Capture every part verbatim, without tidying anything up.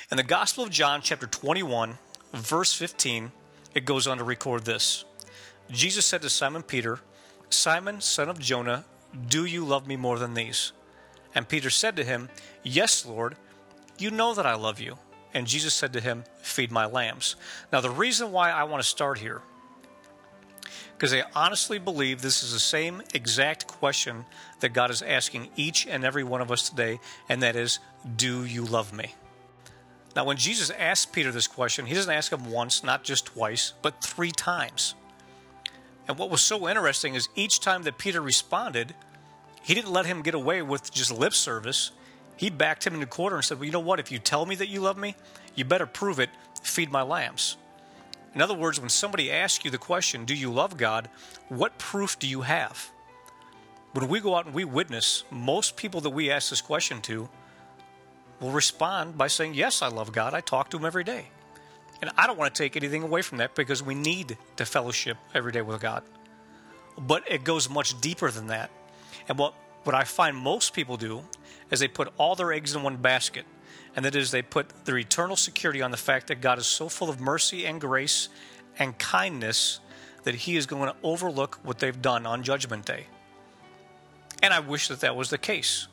In the Gospel of John, chapter twenty-one, verse fifteen, it goes on to record this. Jesus said to Simon Peter, "Simon, son of Jonah, do you love me more than these?" And Peter said to him, "Yes, Lord, you know that I love you." And Jesus said to him, "Feed my lambs." Now, the reason why I want to start here, because I honestly believe this is the same exact question that God is asking each and every one of us today, and that is, do you love me? Now, when Jesus asked Peter this question, he doesn't ask him once, not just twice, but three times. And what was so interesting is each time that Peter responded, he didn't let him get away with just lip service. He backed him in the corner and said, well, you know what? If you tell me that you love me, you better prove it. Feed my lambs. In other words, when somebody asks you the question, do you love God? What proof do you have? When we go out and we witness, most people that we ask this question to will respond by saying, yes, I love God. I talk to him every day. And I don't want to take anything away from that because we need to fellowship every day with God. But it goes much deeper than that. And what, what I find most people do is they put all their eggs in one basket. And that is they put their eternal security on the fact that God is so full of mercy and grace and kindness that he is going to overlook what they've done on Judgment Day. And I wish that that was the case.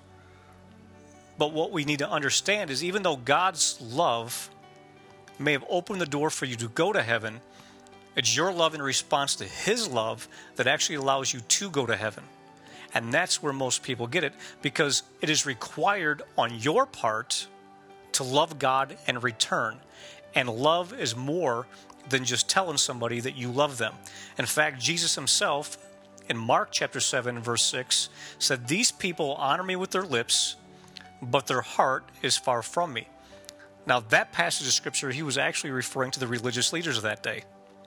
But what we need to understand is even though God's love may have opened the door for you to go to heaven, it's your love in response to his love that actually allows you to go to heaven. And that's where most people get it, because it is required on your part to love God and return. And love is more than just telling somebody that you love them. In fact, Jesus himself, in Mark chapter seven, verse six, said, "These people honor me with their lips, but their heart is far from me." Now, that passage of Scripture, he was actually referring to the religious leaders of that day.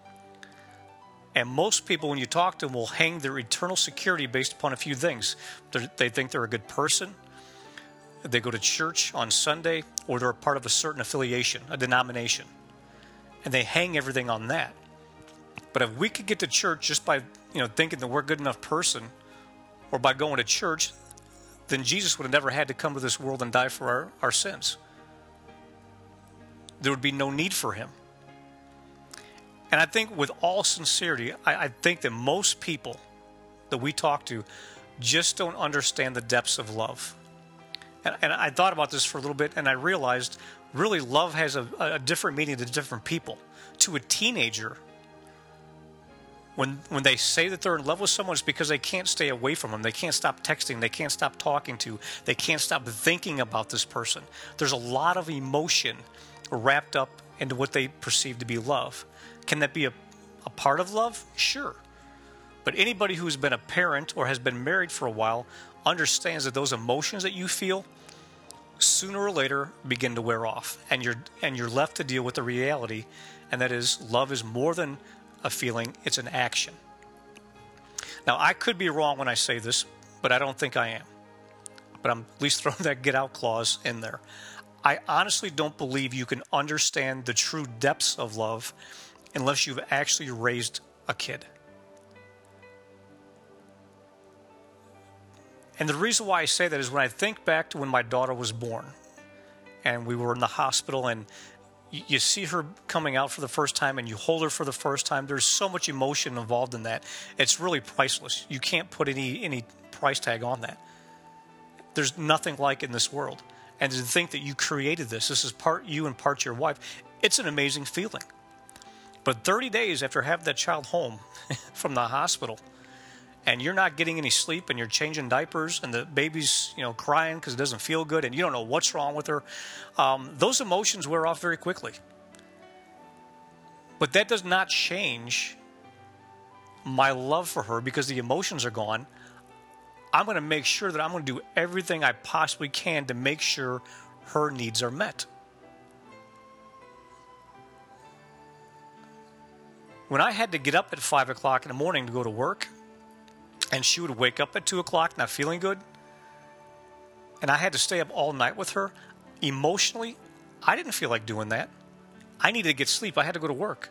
And most people, when you talk to them, will hang their eternal security based upon a few things. They're, they think they're a good person, they go to church on Sunday, or they're a part of a certain affiliation, a denomination. And they hang everything on that. But if we could get to church just by, you know, thinking that we're a good enough person, or by going to church, then Jesus would have never had to come to this world and die for our, our sins. There would be no need for him. And I think with all sincerity, I, I think that most people that we talk to just don't understand the depths of love. And, and I thought about this for a little bit, and I realized really love has a, a different meaning to different people. To a teenager, when when they say that they're in love with someone, it's because they can't stay away from them. They can't stop texting. They can't stop talking to. They can't stop thinking about this person. There's a lot of emotion wrapped up into what they perceive to be love. Can that be a, a part of love? Sure. But anybody who's been a parent or has been married for a while understands that those emotions that you feel sooner or later begin to wear off, and you're and you're left to deal with the reality, and that is love is more than a feeling, it's an action. Now, I could be wrong when I say this, but I don't think I am. But I'm at least throwing that get out clause in there. I honestly don't believe you can understand the true depths of love unless you've actually raised a kid. And the reason why I say that is when I think back to when my daughter was born and we were in the hospital, and you, you see her coming out for the first time and you hold her for the first time, there's so much emotion involved in that. It's really priceless. You can't put any, any price tag on that. There's nothing like it in this world. And to think that you created this, this is part you and part your wife, it's an amazing feeling. But thirty days after having that child home from the hospital, and you're not getting any sleep, and you're changing diapers, and the baby's, you know, crying because it doesn't feel good, and you don't know what's wrong with her, um, those emotions wear off very quickly. But that does not change my love for her because the emotions are gone. I'm going to make sure that I'm going to do everything I possibly can to make sure her needs are met. When I had to get up at five o'clock in the morning to go to work, and she would wake up at two o'clock not feeling good, and I had to stay up all night with her, emotionally, I didn't feel like doing that. I needed to get sleep. I had to go to work.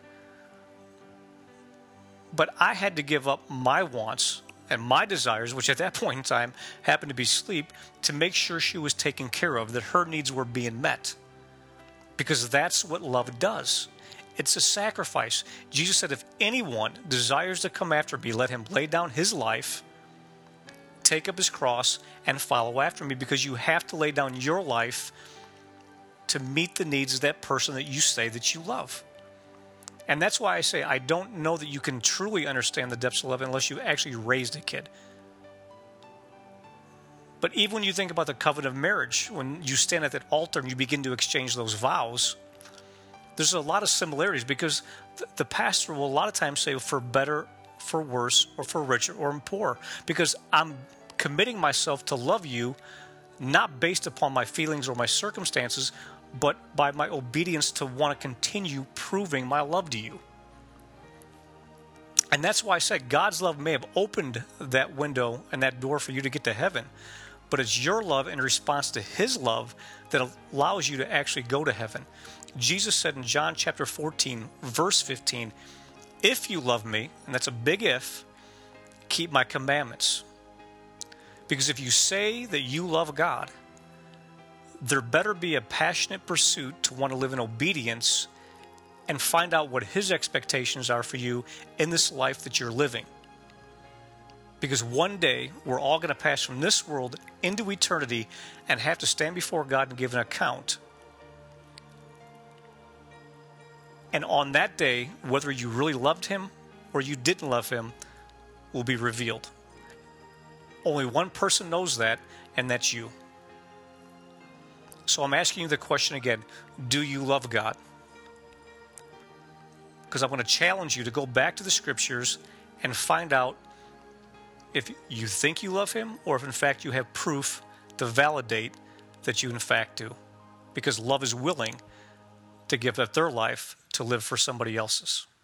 But I had to give up my wants and my desires, which at that point in time happened to be sleep, to make sure she was taken care of, that her needs were being met. because that's what love does. It's a sacrifice. Jesus said, if anyone desires to come after me, let him lay down his life, take up his cross, and follow after me, because you have to lay down your life to meet the needs of that person that you say that you love. And that's why I say I don't know that you can truly understand the depths of love unless you actually raised a kid. But even when you think about the covenant of marriage, when you stand at that altar and you begin to exchange those vows, there's a lot of similarities, because the pastor will a lot of times say for better, for worse, or for richer or poor, because I'm committing myself to love you, not based upon my feelings or my circumstances, but by my obedience to want to continue proving my love to you. And that's why I said God's love may have opened that window and that door for you to get to heaven, but it's your love in response to his love that allows you to actually go to heaven. Jesus said in John chapter fourteen, verse fifteen, if you love me, and that's a big if, keep my commandments. Because if you say that you love God, there better be a passionate pursuit to want to live in obedience and find out what his expectations are for you in this life that you're living. Because one day, we're all going to pass from this world into eternity and have to stand before God and give an account. And on that day, whether you really loved him or you didn't love him will be revealed. Only one person knows that, and that's you. So I'm asking you the question again, do you love God? Because I'm going to challenge you to go back to the scriptures and find out if you think you love him or if in fact you have proof to validate that you in fact do. Because love is willing to give up their life to live for somebody else's.